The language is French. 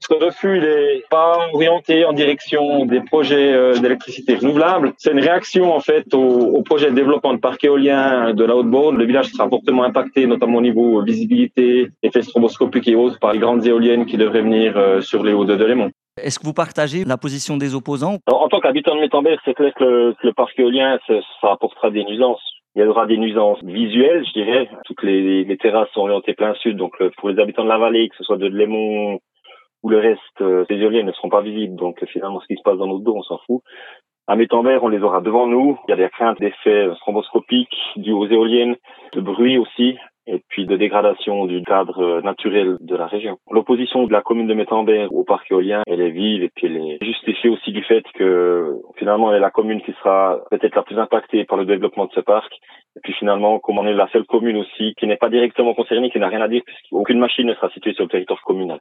Ce refus, il est pas orienté en direction des projets d'électricité renouvelable. C'est une réaction, en fait, au projet de développement de parcs éoliens de la Haute-Beaune. Le village sera fortement impacté, notamment au niveau visibilité, effets stroboscopiques et autres, par les grandes éoliennes qui devraient venir sur les hauts de Delémont. Est-ce que vous partagez la position des opposants? Alors, en tant qu'habitant de Métambert, c'est clair que le parc éolien, ça apportera des nuisances. Il y aura des nuisances visuelles, je dirais. Toutes les terrasses sont orientées plein sud, donc pour les habitants de la vallée, que ce soit de Delémont ou le reste, ces éoliennes ne seront pas visibles. Donc finalement, ce qui se passe dans notre dos, on s'en fout. À Métambert, on les aura devant nous. Il y a des craintes d'effets stroboscopiques dus aux éoliennes, de bruit aussi, et puis de dégradation du cadre naturel de la région. L'opposition de la commune de Métambert au parc éolien, elle est vive et puis elle est justifiée aussi du fait que finalement, elle est la commune qui sera peut-être la plus impactée par le développement de ce parc. Et puis finalement, comme on est la seule commune aussi qui n'est pas directement concernée, qui n'a rien à dire puisqu'aucune machine ne sera située sur le territoire communal.